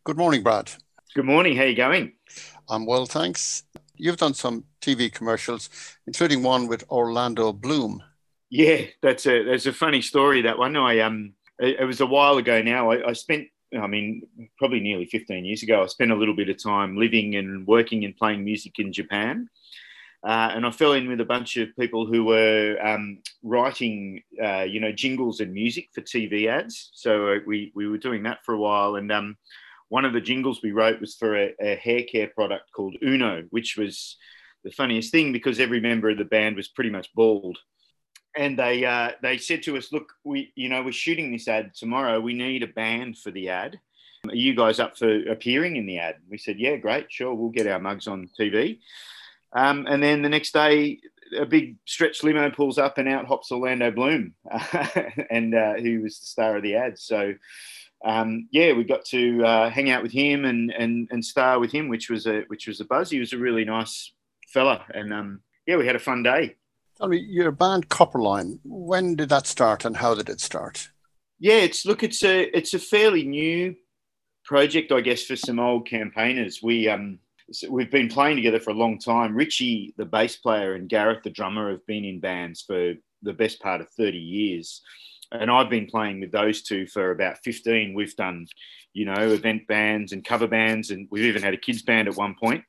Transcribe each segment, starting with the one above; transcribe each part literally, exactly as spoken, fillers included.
Good morning, Brad. Good morning. How you going? I'm well, thanks. You've done some T V commercials, including one with Orlando Bloom. Yeah, that's a that's a funny story. That one. I um, it, it was a while ago now. I, I spent, I mean, probably nearly fifteen years ago. I spent a little bit of time living and working and playing music in Japan, uh, and I fell in with a bunch of people who were um, writing, uh, you know, jingles and music for T V ads. So uh, we we were doing that for a while, and um, one of the jingles we wrote was for a, a hair care product called Uno, which was the funniest thing because every member of the band was pretty much bald. And they uh, they said to us, look, we you know we're shooting this ad tomorrow. We need a band for the ad. Are you guys up for appearing in the ad? We said, yeah, great, sure, we'll get our mugs on T V. Um, and then the next day, a big stretch limo pulls up and out hops Orlando Bloom, and uh, who was the star of the ad. So um, yeah, we got to uh, hang out with him and and and star with him, which was a which was a buzz. He was a really nice fella, and um, yeah, we had a fun day. Tell me, your band Copperline, when did that start and how did it start? Yeah, it's look, it's a it's a fairly new project, I guess, for some old campaigners. We um so we've been playing together for a long time. Richie, the bass player, and Gareth, the drummer, have been in bands for the best part of thirty years. And I've been playing with those two for about fifteen. We've done, you know, event bands and cover bands, and we've even had a kids band at one point.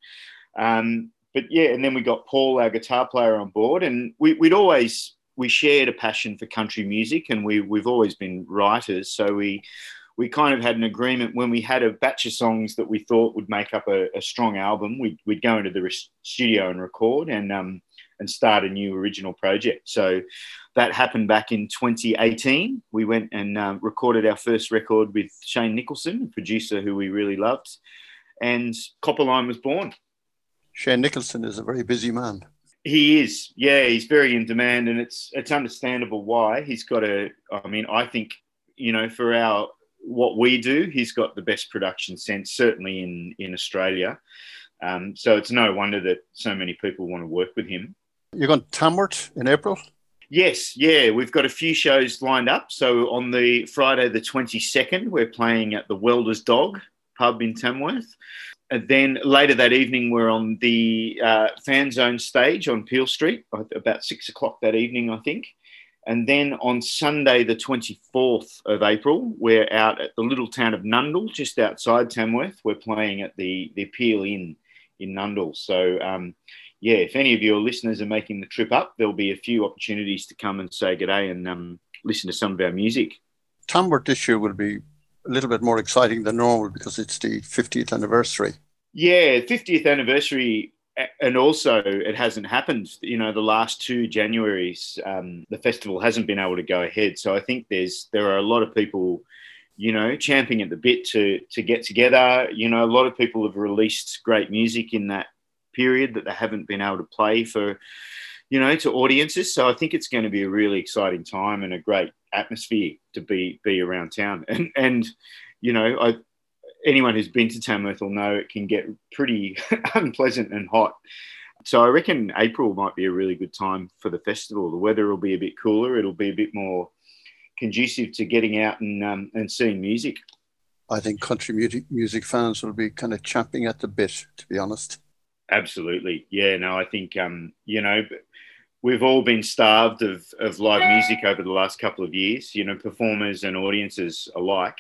Um, but yeah, and then we got Paul, our guitar player, on board, and we, we'd always we shared a passion for country music, and we we've always been writers. So we we kind of had an agreement when we had a batch of songs that we thought would make up a, a strong album. We'd, we'd go into the re- studio and record and um, and start a new original project. So that happened back in twenty eighteen. We went and um, recorded our first record with Shane Nicholson, a producer who we really loved, and Copperline was born. Shane Nicholson is a very busy man. He is, yeah, he's very in demand, and it's it's understandable why. He's got a, I mean, I think, you know, for our what we do, he's got the best production sense, certainly in in Australia. Um, so it's no wonder that so many people want to work with him. You're going to Tamworth in April? Yes, yeah, we've got a few shows lined up. So on the Friday the twenty-second, we're playing at the Welder's Dog pub in Tamworth. And then later that evening, we're on the uh, Fan Zone stage on Peel Street, about six o'clock that evening, I think. And then on Sunday, the twenty-fourth of April, we're out at the little town of Nundle, just outside Tamworth. We're playing at the, the Peel Inn in Nundle. So, um, yeah, if any of your listeners are making the trip up, there'll be a few opportunities to come and say good day and um, listen to some of our music. Tamworth this year will be a little bit more exciting than normal because it's the fiftieth anniversary. Yeah, fiftieth anniversary, and also it hasn't happened. You know, the last two Januaries, um, the festival hasn't been able to go ahead. So I think there's there are a lot of people, you know, champing at the bit to to get together. You know, a lot of people have released great music in that period that they haven't been able to play for, you know, to audiences. So I think it's going to be a really exciting time and a great atmosphere to be be around town. And and you know, I. Anyone who's been to Tamworth will know it can get pretty unpleasant and hot. So I reckon April might be a really good time for the festival. The weather will be a bit cooler. It'll be a bit more conducive to getting out and um, and seeing music. I think country music music fans will be kind of champing at the bit, to be honest. Absolutely. Yeah, no, I think, um, you know, we've all been starved of, of live music over the last couple of years, you know, performers and audiences alike.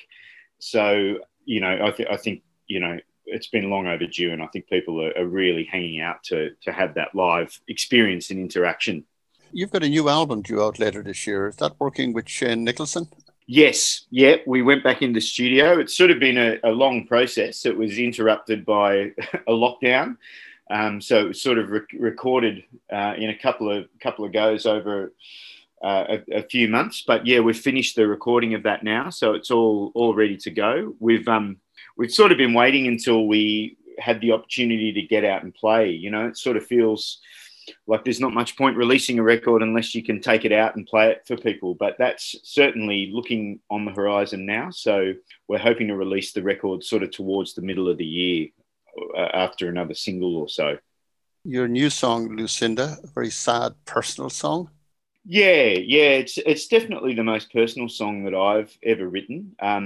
So, you know, I, th- I think, you know, it's been long overdue, and I think people are, are really hanging out to to have that live experience and interaction. You've got a new album due out later this year. Is that working with Shane Nicholson? Yes, yeah, we went back in the studio. It's sort of been a, a long process. It was interrupted by a lockdown. Um, so it was sort of re- recorded uh, in a couple of couple of goes over Uh, a, a few months, but yeah, we've finished the recording of that now, so it's all all ready to go. We've um we've sort of been waiting until we had the opportunity to get out and play. You know, it sort of feels like there's not much point releasing a record unless you can take it out and play it for people. But that's certainly looking on the horizon now. So we're hoping to release the record sort of towards the middle of the year uh, after another single or so. Your new song, Lucinda, a very sad, personal song. Yeah, yeah, it's it's definitely the most personal song that I've ever written. Um,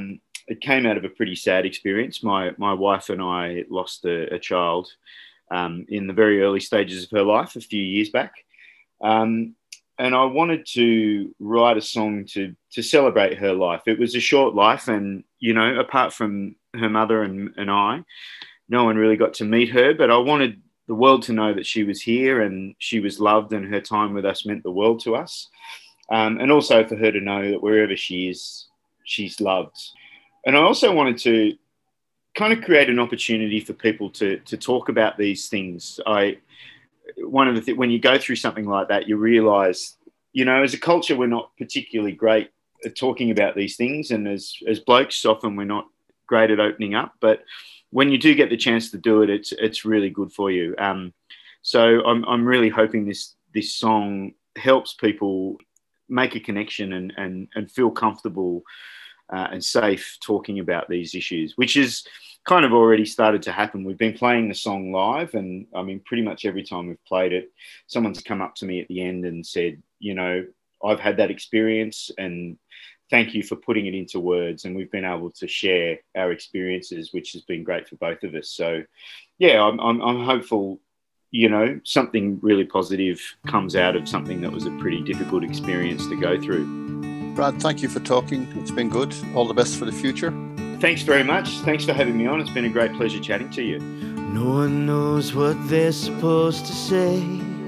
it came out of a pretty sad experience. My my wife and I lost a, a child um, in the very early stages of her life a few years back. Um, and I wanted to write a song to to celebrate her life. It was a short life, and, you know, apart from her mother and, and I, no one really got to meet her, but I wanted the world to know that she was here and she was loved, and her time with us meant the world to us. Um, and also for her to know that wherever she is, she's loved. And I also wanted to kind of create an opportunity for people to, to talk about these things. I, one of the th- when you go through something like that, you realise, you know, as a culture, we're not particularly great at talking about these things. And as, as blokes, often we're not great at opening up, but when you do get the chance to do it, it's, it's really good for you. Um, so I'm, I'm really hoping this, this song helps people make a connection and, and, and feel comfortable uh, and safe talking about these issues, which is kind of already started to happen. We've been playing the song live, and I mean, pretty much every time we've played it, someone's come up to me at the end and said, you know, I've had that experience and thank you for putting it into words. And we've been able to share our experiences, which has been great for both of us. So yeah, I'm, I'm, I'm hopeful, you know, something really positive comes out of something that was a pretty difficult experience to go through. Brad, thank you for talking. It's been good. All the best for the future. Thanks very much. Thanks for having me on. It's been a great pleasure chatting to you. No one knows what they're supposed to say.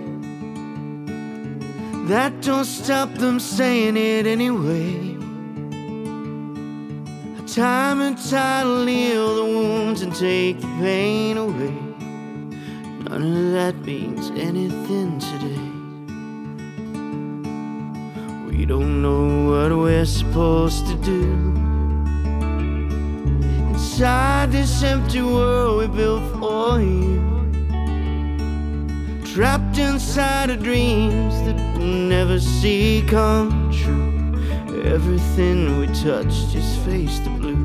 That don't stop them saying it anyway. Time and tide will heal the wounds and take the pain away. None of that means anything today. We don't know what we're supposed to do inside this empty world we built for you, trapped inside of dreams that we'll never see come true. Everything we touch just faced the blue.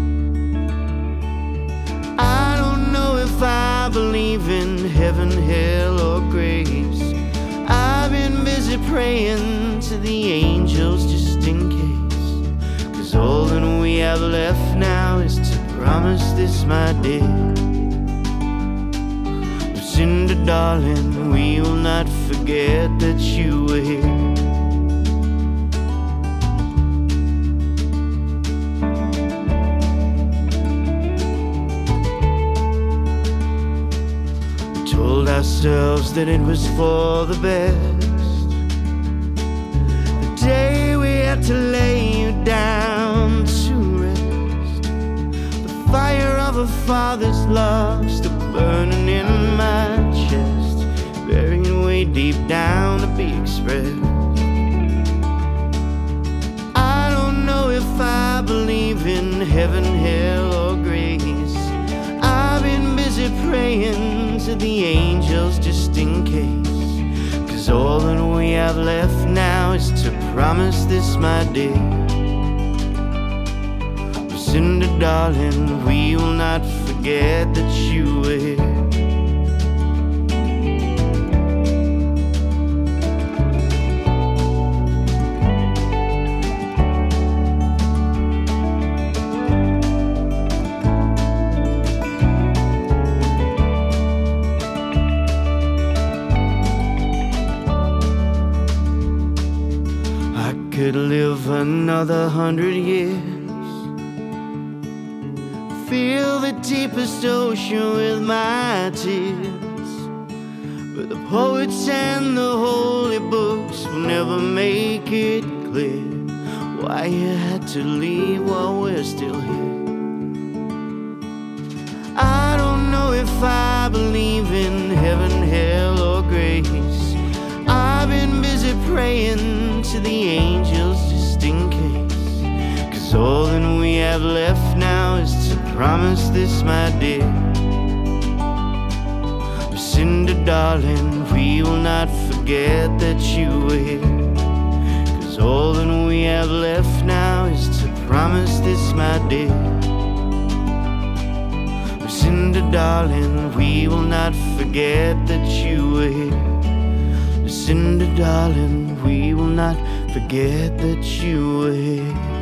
I don't know if I believe in heaven, hell, or grace. I've been busy praying to the angels just in case. Cause all that we have left now is to promise this, my dear. Lucinda, darling, we will not forget that you were here. Told ourselves that it was for the best. The day we had to lay you down to rest. The fire of a father's love still burning in my chest, buried way deep down to be expressed. I don't know if I believe in heaven, hell, or grace. I've been busy praying to the angels just in case. Cause all that we have left now is to promise this, my dear. Lucinda, darling, we will not forget that you were here. Could live another hundred years, fill the deepest ocean with my tears, but the poets and the holy books will never make it clear why you had to leave while we're still here. I don't know if I believe in heaven, hell, or grace. I've been busy praying to the angels just in case. Cause all that we have left now is to promise this, my dear. Lucinda, darling, we will not forget that you were here. Cause all that we have left now is to promise this, my dear. Lucinda, darling, we will not forget that you were here. Lucinda, darling, we will not forget that you were here.